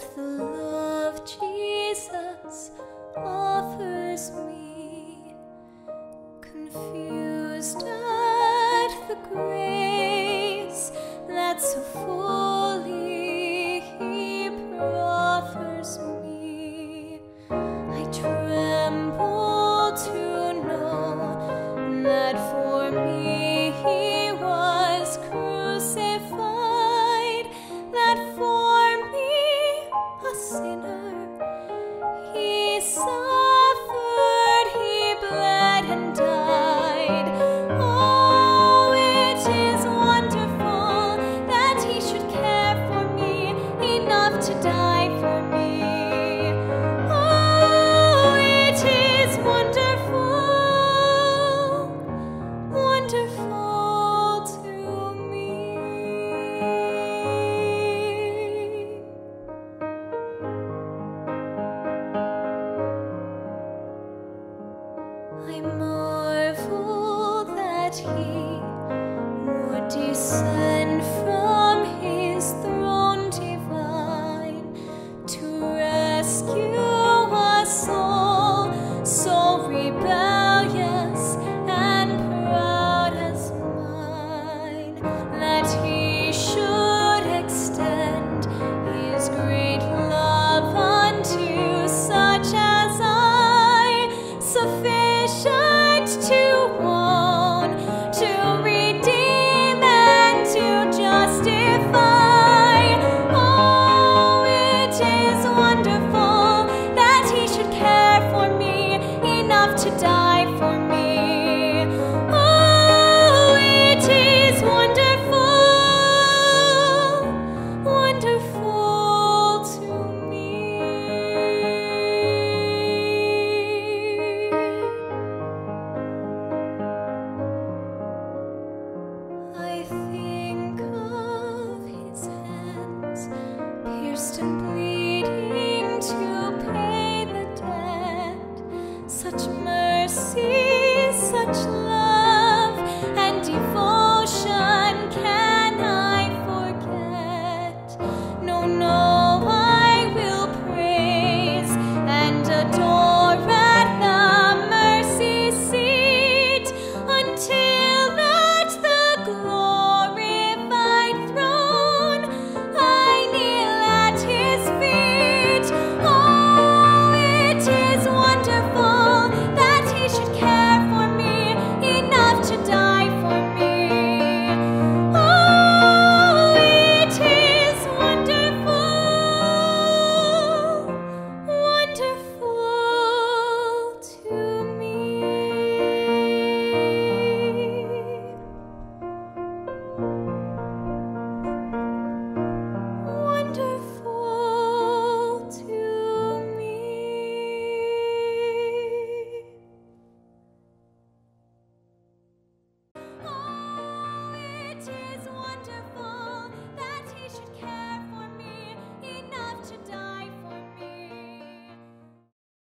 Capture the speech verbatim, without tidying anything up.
that the love Jesus offers me, confused at the grace that so fully He proffers me. I tremble to know that for me He was crucified, that for me, a sinner, He suffered, He bled and died. Oh, it is wonderful that He should care for me enough to die for me. Oh, it is wonderful, wonderful to me. I marvel that He would descend